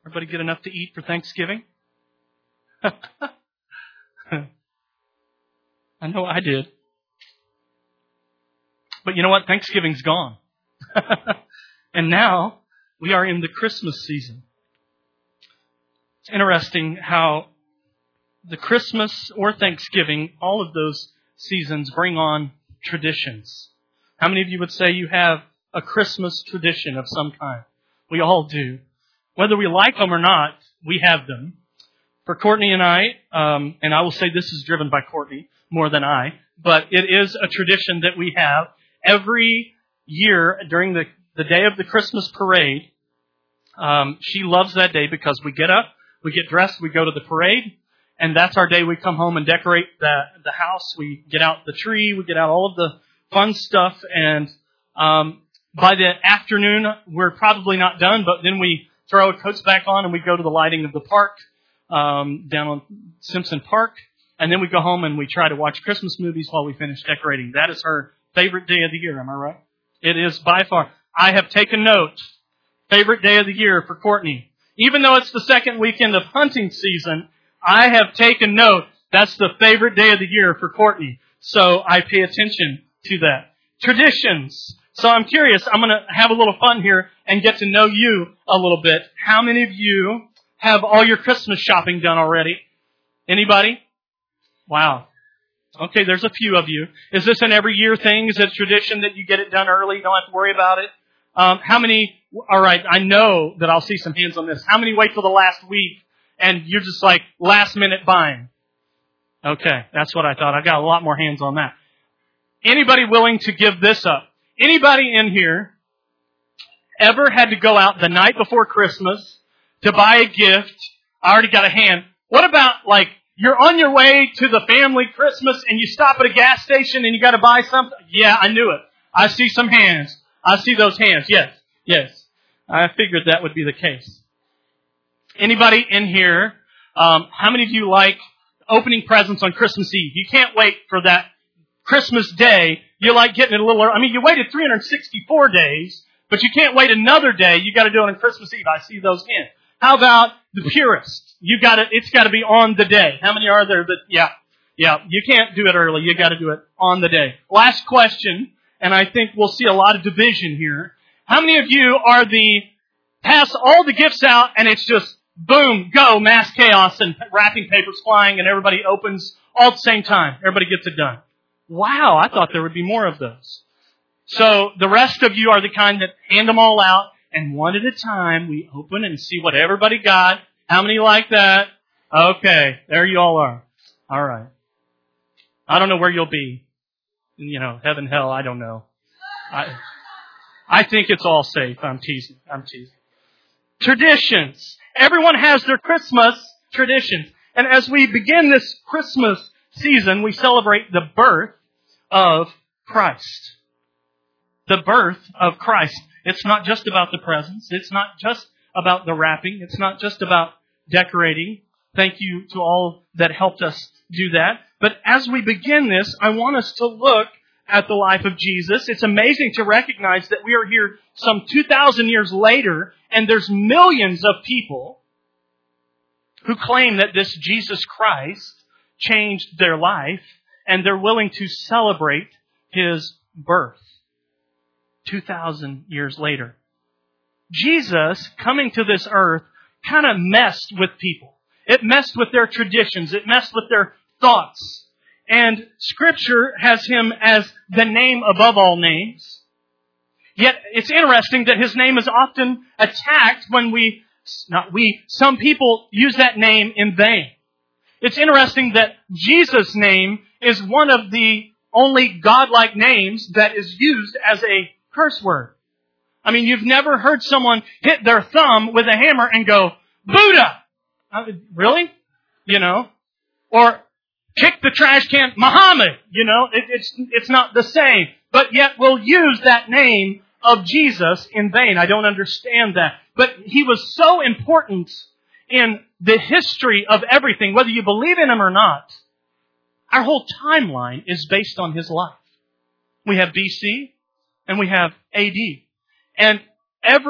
Everybody get enough to eat for Thanksgiving? I know I did. But you know what? Thanksgiving's gone. And now we are in the Christmas season. It's interesting how the Christmas or Thanksgiving, all of those seasons bring on traditions. How many of you would say you have a Christmas tradition of some kind? We all do. Whether we like them or not, we have them. For Courtney and I, and I will say this is driven by Courtney more than I, but it is a tradition that we have every year during the day of the Christmas parade. She loves that day because we get up, we get dressed, we go to the parade, and that's our day we come home and decorate the house. We get out the tree, we get out all of the fun stuff, and by the afternoon, we're probably not done, but then we throw our coats back on and we go to the lighting of the park down on Simpson Park, and then we go home and we try to watch Christmas movies while we finish decorating. That is her favorite day of the year, am I right? It is by far. I have taken note. Favorite day of the year for Courtney. Even though it's the second weekend of hunting season, I have taken note. That's the favorite day of the year for Courtney. So I pay attention to that. Traditions. So I'm curious. I'm going to have a little fun here and get to know you a little bit. How many of you have all your Christmas shopping done already? Anybody? Wow. Okay, there's a few of you. Is this an every year thing? Is it a tradition that you get it done early? You don't have to worry about it? How many, all right, I know that I'll see some hands on this. How many wait till the last week and you're just like last minute buying? Okay, that's what I thought. I got a lot more hands on that. Anybody willing to give this up? Anybody in here ever had to go out the night before Christmas to buy a gift? I already got a hand. What about like you're on your way to the family Christmas and you stop at a gas station and you got to buy something? Yeah, I knew it. I see some hands. I see those hands. Yes. I figured that would be the case. Anybody in here, how many of you like opening presents on Christmas Eve? You can't wait for that Christmas day. You like getting it a little early. I mean, you waited 364 days, but you can't wait another day. You got to do it on Christmas Eve. I see those hands. How about the purists? It's got to be on the day. How many are there that, yeah, you can't do it early. You got to do it on the day. Last question, and I think we'll see a lot of division here. How many of you are pass all the gifts out and it's just boom, go, mass chaos and wrapping papers flying and everybody opens all at the same time. Everybody gets it done. Wow, I thought there would be more of those. So the rest of you are the kind that hand them all out and one at a time we open and see what everybody got. How many like that? Okay, there you all are. All right. I don't know where you'll be. Heaven, hell, I don't know. I think it's all safe. I'm teasing. Traditions. Everyone has their Christmas traditions. And as we begin this Christmas season, we celebrate the birth of Christ. The birth of Christ. It's not just about the presents. It's not just about the wrapping. It's not just about decorating. Thank you to all that helped us do that. But as we begin this, I want us to look at the life of Jesus. It's amazing to recognize that we are here some 2,000 years later, and there's millions of people who claim that this Jesus Christ changed their life, and they're willing to celebrate His birth 2,000 years later. Jesus, coming to this earth, kind of messed with people. It messed with their traditions. It messed with their thoughts. And Scripture has Him as the name above all names. Yet it's interesting that His name is often attacked when some people use that name in vain. It's interesting that Jesus' name is one of the only godlike names that is used as a curse word. I mean, you've never heard someone hit their thumb with a hammer and go, Buddha! Really? Or kick the trash can, Muhammad! It's not the same. But yet we'll use that name of Jesus in vain. I don't understand that. But He was so important in the history of everything, whether you believe in Him or not. Our whole timeline is based on His life. We have BC and we have AD. And every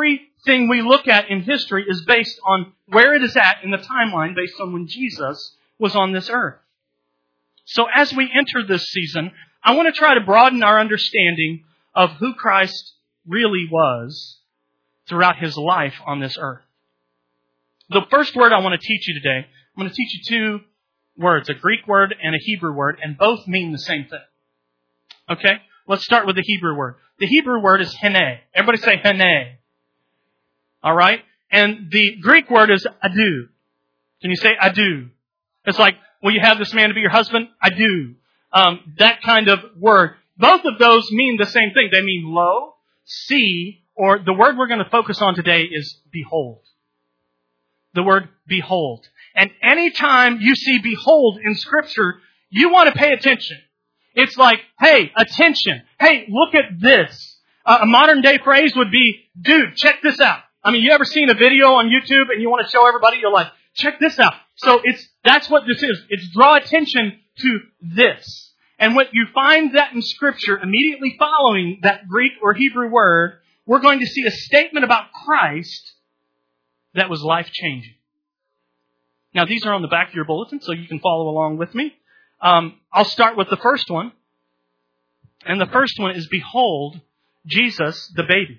everything we look at in history is based on where it is at in the timeline based on when Jesus was on this earth. So as we enter this season, I want to try to broaden our understanding of who Christ really was throughout His life on this earth. The first word I want to teach you today, I'm going to teach you two words, a Greek word and a Hebrew word, and both mean the same thing. Okay? Let's start with the Hebrew word. The Hebrew word is hene. Everybody say hene. Alright? And the Greek word is adu. Can you say adu? It's like, will you have this man to be your husband? I do. That kind of word. Both of those mean the same thing. They mean lo, see, or the word we're going to focus on today is behold. The word behold. And anytime you see behold in Scripture, you want to pay attention. It's like, hey, attention. Hey, look at this. A modern day phrase would be, dude, check this out. I mean, you ever seen a video on YouTube and you want to show everybody, you're like, check this out. So that's what this is. It's draw attention to this. And when you find that in Scripture, immediately following that Greek or Hebrew word, we're going to see a statement about Christ that was life-changing. Now, these are on the back of your bulletin, so you can follow along with me. I'll start with the first one. And the first one is, behold, Jesus, the baby.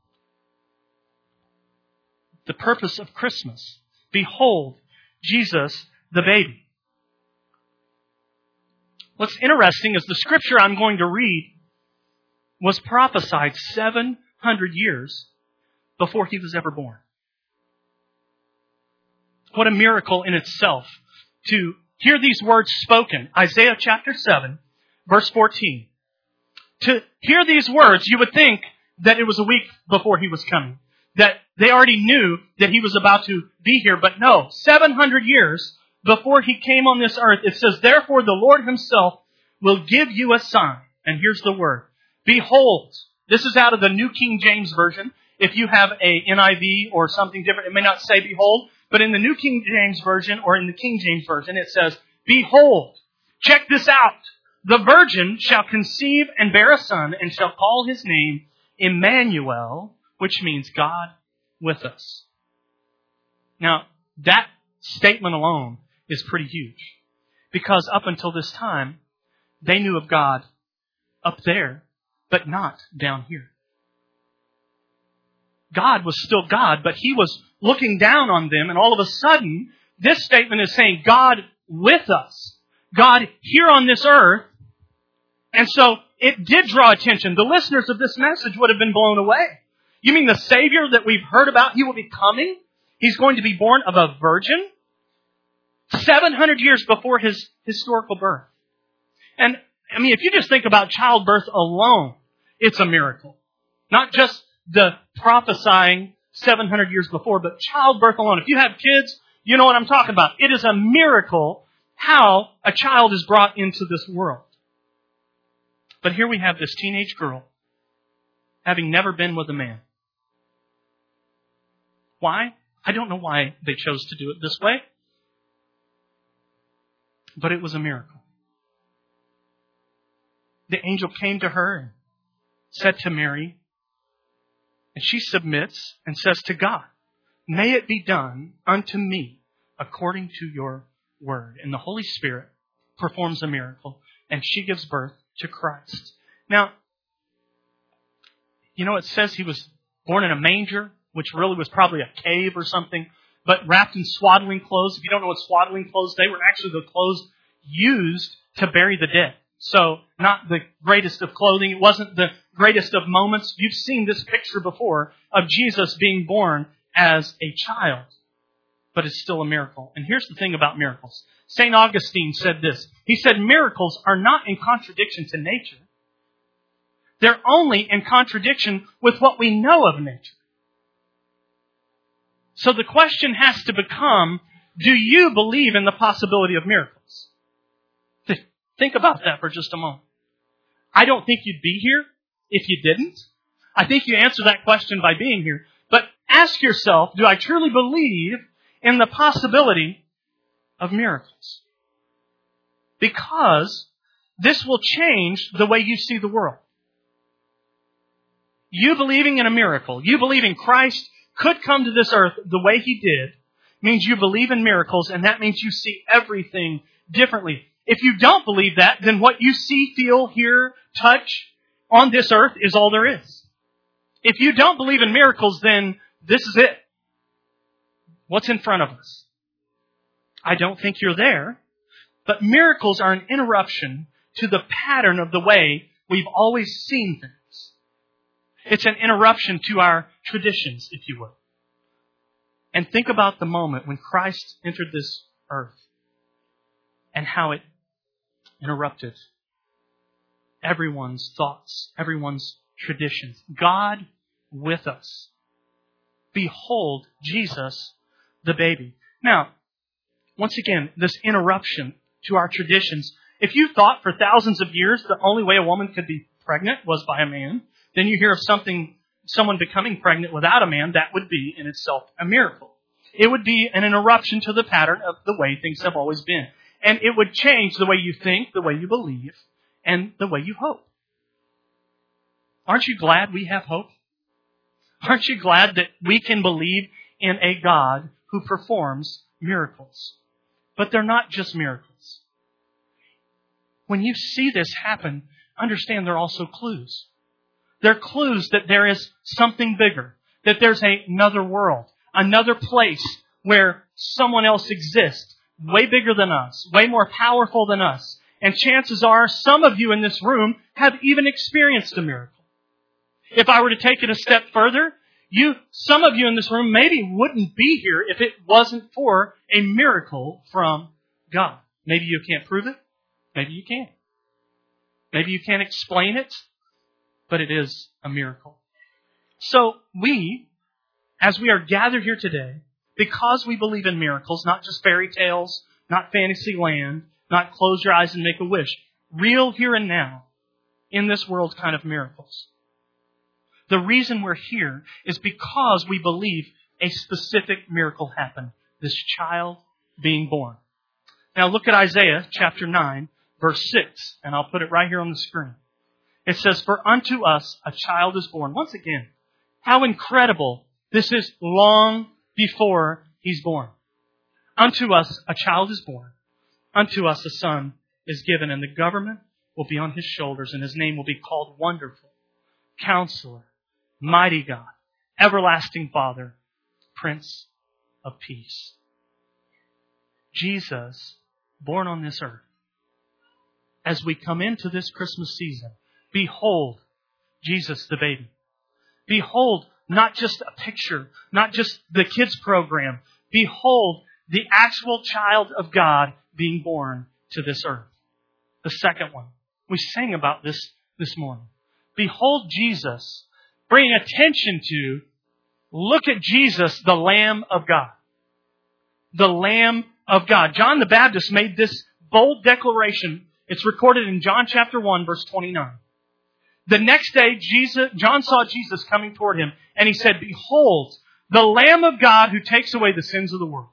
The purpose of Christmas. Behold, Jesus, the baby. What's interesting is the Scripture I'm going to read was prophesied 700 years before He was ever born. What a miracle in itself to hear these words spoken. Isaiah chapter 7, verse 14. To hear these words, you would think that it was a week before He was coming. That they already knew that He was about to be here. But no, 700 years before He came on this earth, it says, therefore the Lord Himself will give you a sign. And here's the word. Behold. This is out of the New King James Version. If you have a NIV or something different, it may not say behold. But in the New King James Version or in the King James Version, it says, behold. Check this out. The virgin shall conceive and bear a son and shall call his name Emmanuel, which means God with us. Now, that statement alone is pretty huge. Because up until this time, they knew of God up there, but not down here. God was still God, but He was looking down on them, and all of a sudden, this statement is saying God with us. God here on this earth. And so, it did draw attention. The listeners of this message would have been blown away. You mean the Savior that we've heard about, He will be coming? He's going to be born of a virgin? 700 years before His historical birth. And, I mean, if you just think about childbirth alone, it's a miracle. Not just the prophesying 700 years before, but childbirth alone. If you have kids, you know what I'm talking about. It is a miracle how a child is brought into this world. But here we have this teenage girl having never been with a man. Why? I don't know why they chose to do it this way. But it was a miracle. The angel came to her and said to Mary, and she submits and says to God, may it be done unto me according to your word. And the Holy Spirit performs a miracle, and she gives birth to Christ. Now, you know, it says He was born in a manger, which really was probably a cave or something, but wrapped in swaddling clothes. If you don't know what swaddling clothes, they were actually the clothes used to bury the dead. So, not the greatest of clothing. It wasn't the greatest of moments. You've seen this picture before of Jesus being born as a child. But it's still a miracle. And here's the thing about miracles. St. Augustine said this. He said, miracles are not in contradiction to nature. They're only in contradiction with what we know of nature. So the question has to become, do you believe in the possibility of miracles? Think about that for just a moment. I don't think you'd be here if you didn't. I think you answer that question by being here. But ask yourself, do I truly believe in the possibility of miracles? Because this will change the way you see the world. You believing in a miracle, you believe in Christ could come to this earth the way He did means you believe in miracles, and that means you see everything differently. If you don't believe that, then what you see, feel, hear, touch on this earth is all there is. If you don't believe in miracles, then this is it. What's in front of us? I don't think you're there, but miracles are an interruption to the pattern of the way we've always seen things. It's an interruption to our traditions, if you will. And think about the moment when Christ entered this earth and how it interrupted everyone's thoughts, everyone's traditions. God with us. Behold, Jesus, the baby. Now, once again, this interruption to our traditions. If you thought for thousands of years the only way a woman could be pregnant was by a man, then you hear of someone becoming pregnant without a man, that would be in itself a miracle. It would be an interruption to the pattern of the way things have always been. And it would change the way you think, the way you believe, and the way you hope. Aren't you glad we have hope? Aren't you glad that we can believe in a God who performs miracles? But they're not just miracles. When you see this happen, understand they're also clues. They're clues that there is something bigger, that there's another world, another place where someone else exists, way bigger than us, way more powerful than us. And chances are some of you in this room have even experienced a miracle. If I were to take it a step further, some of you in this room maybe wouldn't be here if it wasn't for a miracle from God. Maybe you can't prove it. Maybe you can. Maybe you can't explain it, but it is a miracle. So we, as we are gathered here today, because we believe in miracles, not just fairy tales, not fantasy land, not close your eyes and make a wish, real here and now, in this world kind of miracles. The reason we're here is because we believe a specific miracle happened. This child being born. Now look at Isaiah chapter 9, verse 6, and I'll put it right here on the screen. It says, "For unto us a child is born." Once again, how incredible. This is long before He's born. "Unto us a child is born. Unto us a son is given, and the government will be on His shoulders, and His name will be called Wonderful, Counselor, Mighty God, Everlasting Father, Prince of Peace." Jesus, born on this earth. As we come into this Christmas season, behold Jesus the baby. Behold not just a picture, not just the kids program. Behold the actual child of God being born to this earth. The second one, we sang about this morning. Behold Jesus. Bring attention to, look at Jesus, the Lamb of God. The Lamb of God. John the Baptist made this bold declaration. It's recorded in John chapter 1, verse 29. The next day, John saw Jesus coming toward him, and he said, "Behold, the Lamb of God who takes away the sins of the world."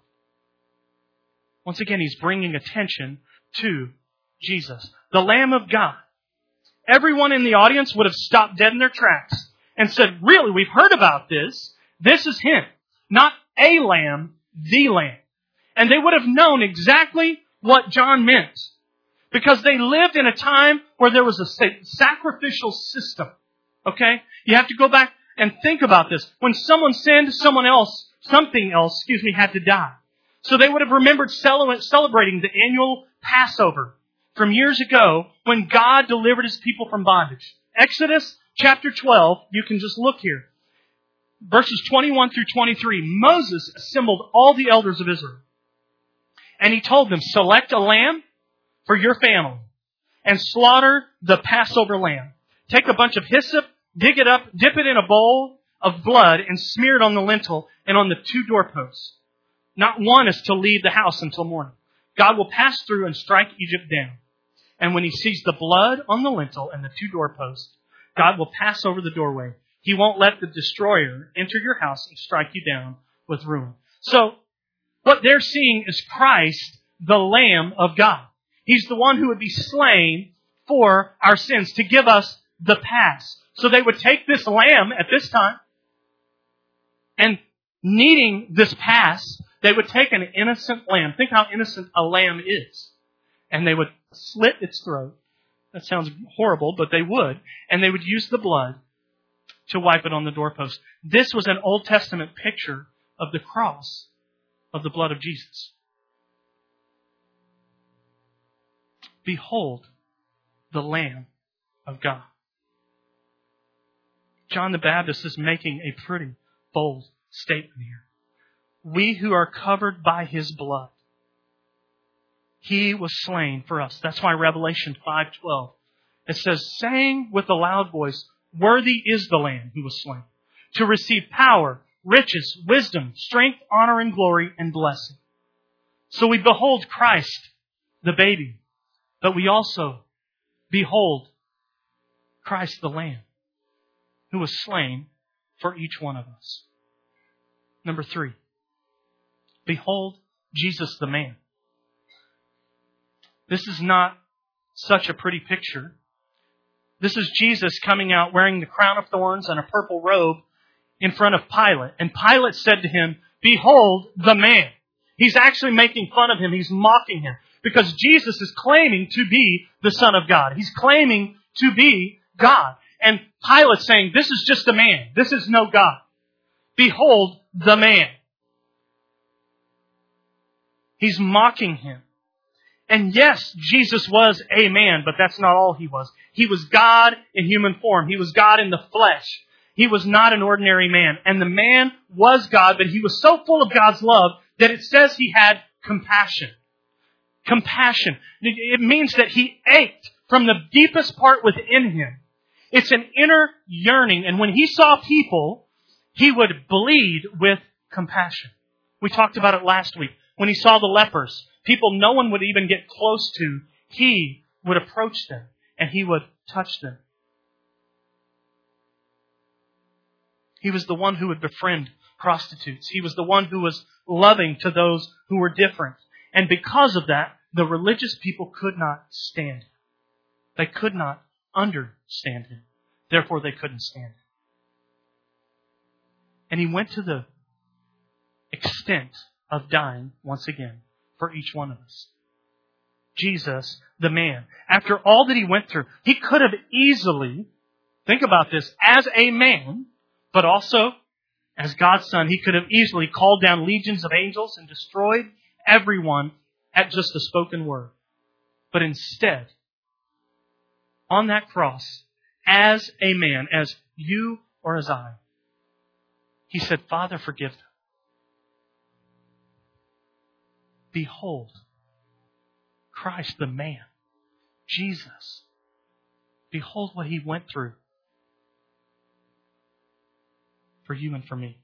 Once again, he's bringing attention to Jesus, the Lamb of God. Everyone in the audience would have stopped dead in their tracks and said, "Really, we've heard about this. This is Him. Not a lamb, the Lamb." And they would have known exactly what John meant. Because they lived in a time where there was a sacrificial system. Okay? You have to go back and think about this. When someone sinned, something else, had to die. So they would have remembered celebrating the annual Passover from years ago when God delivered His people from bondage. Exodus chapter 12, you can just look here. Verses 21 through 23. Moses assembled all the elders of Israel. And he told them, "Select a lamb for your family and slaughter the Passover lamb. Take a bunch of hyssop, dig it up, dip it in a bowl of blood, and smear it on the lintel and on the 2 doorposts. Not one is to leave the house until morning. God will pass through and strike Egypt down. And when He sees the blood on the lintel and the 2 doorposts, God will pass over the doorway. He won't let the destroyer enter your house and strike you down with ruin." So, what they're seeing is Christ, the Lamb of God. He's the one who would be slain for our sins, to give us the pass. So they would take this lamb at this time and needing this pass, they would take an innocent lamb. Think how innocent a lamb is. And they would slit its throat. That sounds horrible, but they would. And they would use the blood to wipe it on the doorpost. This was an Old Testament picture of the cross of the blood of Jesus. Behold the Lamb of God. John the Baptist is making a pretty bold statement here. We who are covered by His blood, He was slain for us. That's why Revelation 5:12, it says, saying with a loud voice, worthy is the Lamb who was slain, to receive power, riches, wisdom, strength, honor, and glory, and blessing. So we behold Christ, the baby, but we also behold Christ the Lamb, who was slain for each one of us. Number 3, behold Jesus the man. This is not such a pretty picture. This is Jesus coming out wearing the crown of thorns and a purple robe in front of Pilate. And Pilate said to him, behold the man. He's actually making fun of him. He's mocking him. Because Jesus is claiming to be the Son of God. He's claiming to be God. And Pilate's saying, this is just a man. This is no God. Behold the man. He's mocking him. And yes, Jesus was a man, but that's not all He was. He was God in human form. He was God in the flesh. He was not an ordinary man. And the man was God, but He was so full of God's love that it says He had compassion. Compassion. It means that He ached from the deepest part within Him. It's an inner yearning. And when He saw people, He would bleed with compassion. We talked about it last week. When He saw the lepers, people no one would even get close to, He would approach them and He would touch them. He was the one who would befriend prostitutes. He was the one who was loving to those who were different. And because of that, the religious people could not stand Him. They could not understand Him. Therefore, they couldn't stand Him. And He went to the extent of dying once again for each one of us. Jesus, the man, after all that He went through, He could have easily, think about this, as a man, but also as God's Son, He could have easily called down legions of angels and destroyed everyone at just a spoken word. But instead, on that cross, as a man, as you or as I, He said, Father, forgive them. Behold, Christ the man, Jesus. Behold what He went through for you and for me.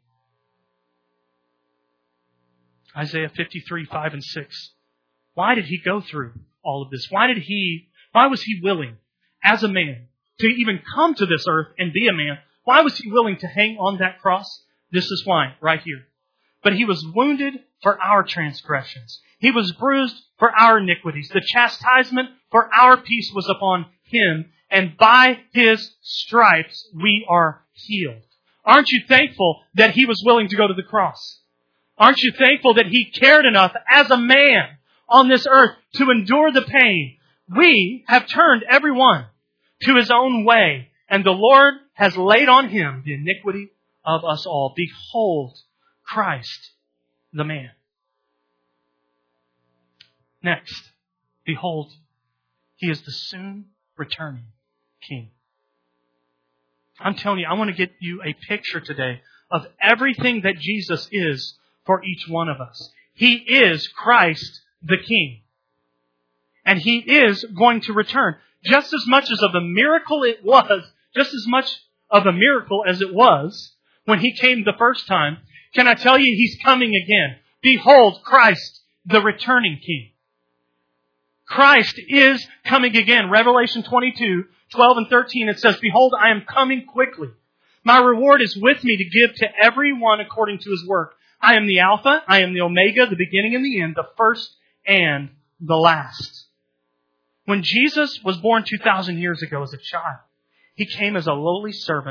Isaiah 53:5-6. Why did He go through all of this? Why was He willing, as a man, to even come to this earth and be a man? Why was He willing to hang on that cross? This is why, right here. But He was wounded for our transgressions. He was bruised for our iniquities. The chastisement for our peace was upon Him, and by His stripes we are healed. Aren't you thankful that He was willing to go to the cross? Aren't you thankful that He cared enough as a man on this earth to endure the pain? We have turned everyone to his own way, and the Lord has laid on Him the iniquity of us all. Behold, Christ, the man. Next, behold, He is the soon returning King. I'm telling you, I want to get you a picture today of everything that Jesus is for each one of us. He is Christ the King. And He is going to return. Just as much as of a miracle it was, just as much of a miracle as it was when He came the first time, can I tell you He's coming again? Behold, Christ, the returning King. Christ is coming again. Revelation 22:12-13, it says, behold, I am coming quickly. My reward is with me to give to everyone according to his work. I am the Alpha, I am the Omega, the beginning and the end, the first and the last. When Jesus was born 2,000 years ago as a child, He came as a lowly servant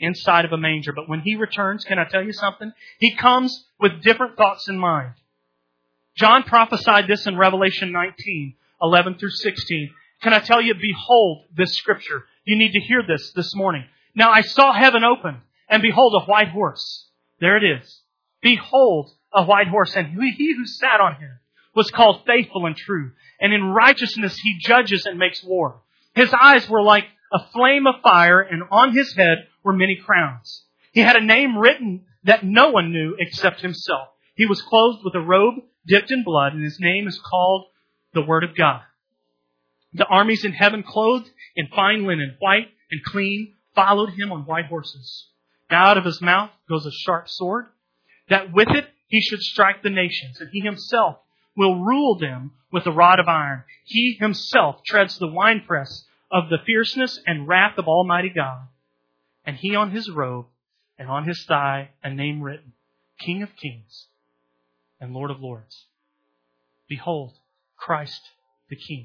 inside of a manger. But when He returns, can I tell you something? He comes with different thoughts in mind. John prophesied this in Revelation 19, 11 through 16. Can I tell you, behold this scripture. You need to hear this morning. Now I saw heaven open, and behold a white horse. There it is. Behold a white horse, and he who sat on him was called Faithful and True. And in righteousness He judges and makes war. His eyes were like a flame of fire, and on His head were many crowns. He had a name written that no one knew except Himself. He was clothed with a robe dipped in blood, and His name is called the Word of God. The armies in heaven, clothed in fine linen, white and clean, followed Him on white horses. Now out of His mouth goes a sharp sword, that with it He should strike the nations, and He Himself will rule them with a rod of iron. He Himself treads the winepress of the fierceness and wrath of Almighty God. And He on His robe and on His thigh a name written, King of Kings and Lord of Lords. Behold, Christ the King.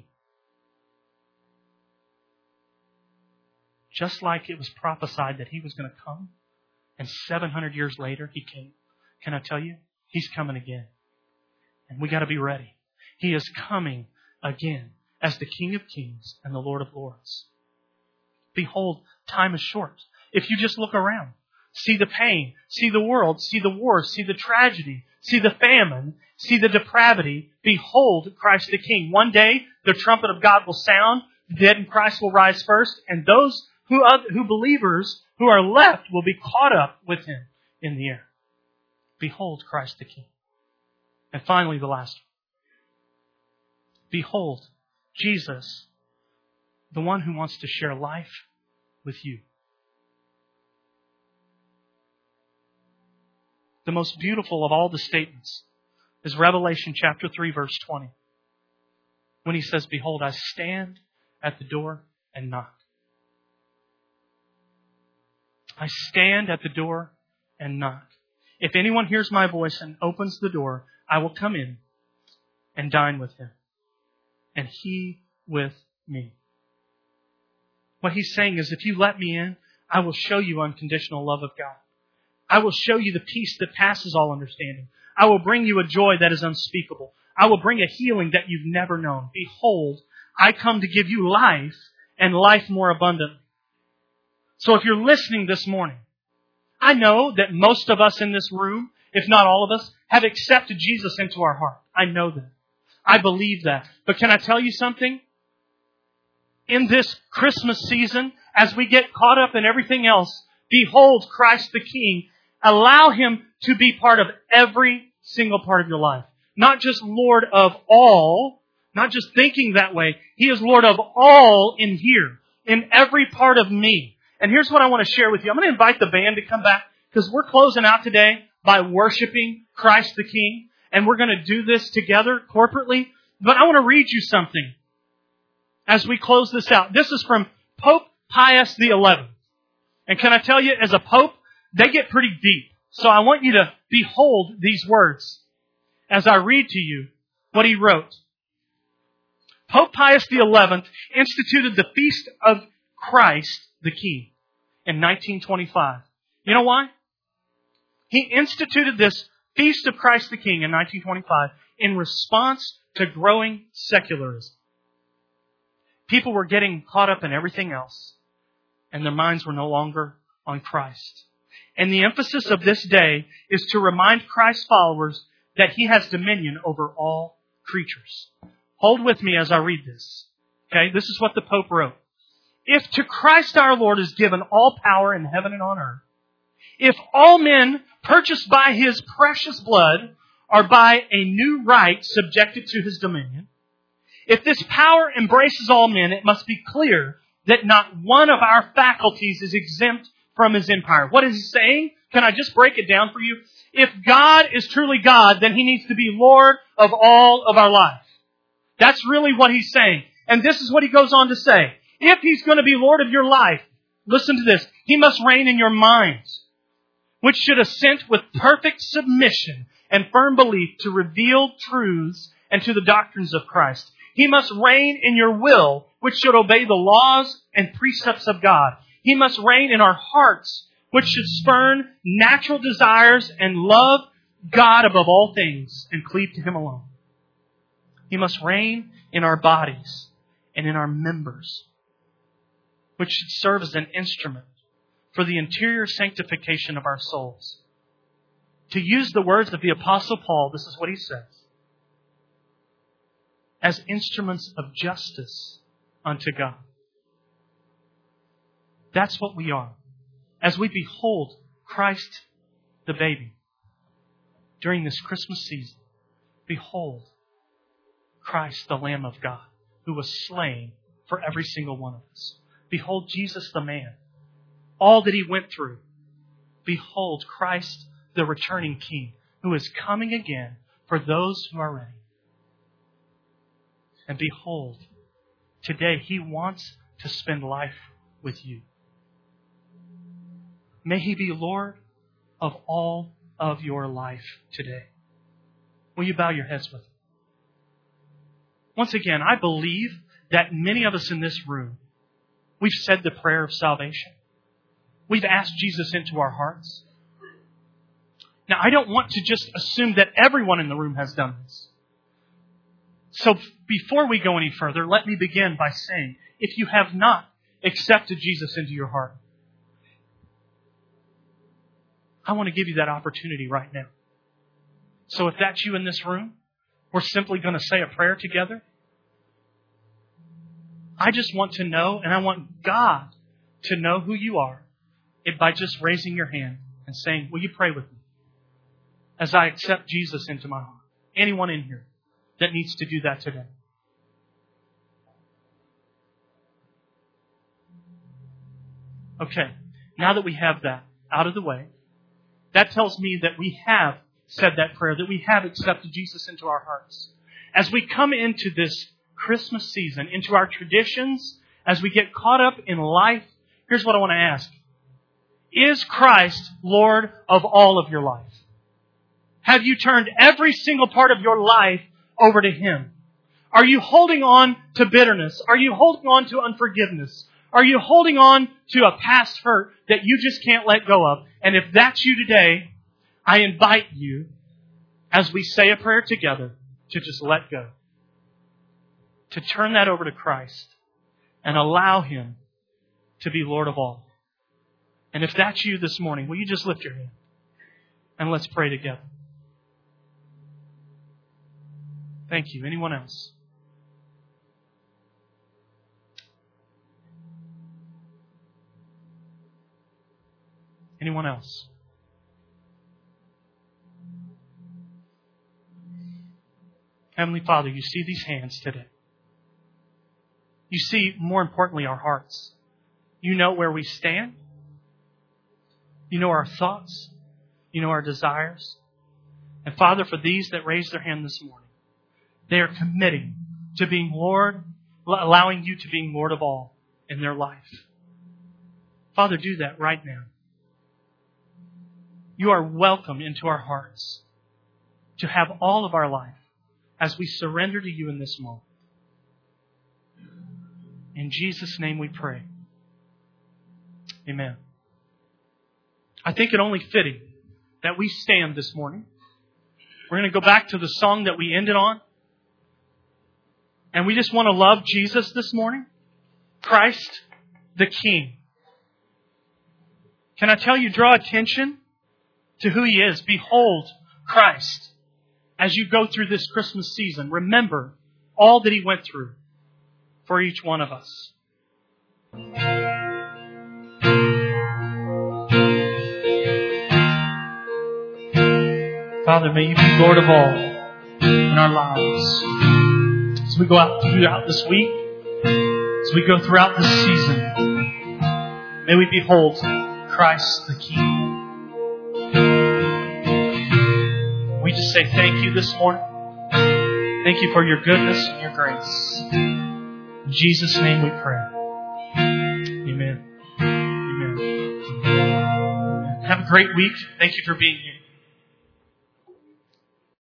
Just like it was prophesied that He was going to come, and 700 years later He came. Can I tell you? He's coming again. And we got to be ready. He is coming again as the King of Kings and the Lord of Lords. Behold, time is short. If you just look around, see the pain, see the world, see the wars, see the tragedy, see the famine, see the depravity. Behold, Christ the King. One day, the trumpet of God will sound, the dead in Christ will rise first, and those who believers who are left will be caught up with Him in the air. Behold, Christ the King. And finally, the last one. Behold, Jesus, the one who wants to share life with you. The most beautiful of all the statements is Revelation chapter 3, verse 20. When He says, Behold, I stand at the door and knock. I stand at the door and knock. If anyone hears my voice and opens the door, I will come in and dine with him, and he with me. What He's saying is, if you let me in, I will show you unconditional love of God. I will show you the peace that passes all understanding. I will bring you a joy that is unspeakable. I will bring a healing that you've never known. Behold, I come to give you life, and life more abundantly. So if you're listening this morning, I know that most of us in this room, if not all of us, have accepted Jesus into our heart. I know that. I believe that. But can I tell you something? In this Christmas season, as we get caught up in everything else, behold Christ the King. Allow Him to be part of every single part of your life. Not just Lord of all, not just thinking that way. He is Lord of all in here, in every part of me. And here's what I want to share with you. I'm going to invite the band to come back, because we're closing out today by worshiping Christ the King. And we're going to do this together corporately. But I want to read you something as we close this out. This is from Pope Pius XI. And can I tell you, as a pope, they get pretty deep. So I want you to behold these words as I read to you what he wrote. Pope Pius XI instituted the Feast of Christ the King in 1925. You know why? He instituted this Feast of Christ the King in 1925 in response to growing secularism. People were getting caught up in everything else, and their minds were no longer on Christ. And the emphasis of this day is to remind Christ's followers that He has dominion over all creatures. Hold with me as I read this. Okay, this is what the Pope wrote. If to Christ our Lord is given all power in heaven and on earth, if all men purchased by His precious blood are by a new right subjected to His dominion, if this power embraces all men, it must be clear that not one of our faculties is exempt from His empire. What is He saying? Can I just break it down for you? If God is truly God, then He needs to be Lord of all of our life. That's really what He's saying. And this is what He goes on to say. If He's going to be Lord of your life, listen to this, He must reign in your minds, which should assent with perfect submission and firm belief to revealed truths and to the doctrines of Christ. He must reign in your will, which should obey the laws and precepts of God. He must reign in our hearts, which should spurn natural desires and love God above all things and cleave to Him alone. He must reign in our bodies and in our members, which should serve as an instrument for the interior sanctification of our souls. To use the words of the Apostle Paul, this is what he says: as instruments of justice unto God. That's what we are. As we behold Christ the baby during this Christmas season, behold Christ the Lamb of God, who was slain for every single one of us. Behold Jesus the man, all that He went through. Behold Christ the returning King, who is coming again for those who are ready. And behold, today He wants to spend life with you. May He be Lord of all of your life today. Will you bow your heads with me? Once again, I believe that many of us in this room, we've said the prayer of salvation. We've asked Jesus into our hearts. Now, I don't want to just assume that everyone in the room has done this. So before we go any further, let me begin by saying, if you have not accepted Jesus into your heart, I want to give you that opportunity right now. So if that's you in this room, we're simply going to say a prayer together. I just want to know, and I want God to know who you are, by just raising your hand and saying, will you pray with me as I accept Jesus into my heart? Anyone in here that needs to do that today? Okay, now that we have that out of the way, that tells me that we have said that prayer, that we have accepted Jesus into our hearts. As we come into this Christmas season, into our traditions, as we get caught up in life, here's what I want to ask. Is Christ Lord of all of your life? Have you turned every single part of your life over to Him? Are you holding on to bitterness? Are you holding on to unforgiveness? Are you holding on to a past hurt that you just can't let go of? And if that's you today, I invite you, as we say a prayer together, to just let go. To turn that over to Christ and allow Him to be Lord of all. And if that's you this morning, will you just lift your hand and let's pray together. Thank you. Anyone else? Anyone else? Heavenly Father, you see these hands today. You see, more importantly, our hearts. You know where we stand. You know our thoughts. You know our desires. And Father, for these that raised their hand this morning, they are committing to being Lord, allowing you to being Lord of all in their life. Father, do that right now. You are welcome into our hearts to have all of our life as we surrender to you in this moment. In Jesus' name we pray. Amen. I think it only fitting that we stand this morning. We're going to go back to the song that we ended on. And we just want to love Jesus this morning. Christ the King. Can I tell you, draw attention to who He is. Behold Christ. As you go through this Christmas season, remember all that He went through for each one of us. Father, may you be Lord of all in our lives. As we go out throughout this week, as we go throughout this season, may we behold Christ the King. We just say thank you this morning. Thank you for your goodness and your grace. In Jesus' name we pray. Amen. Amen. Have a great week. Thank you for being here.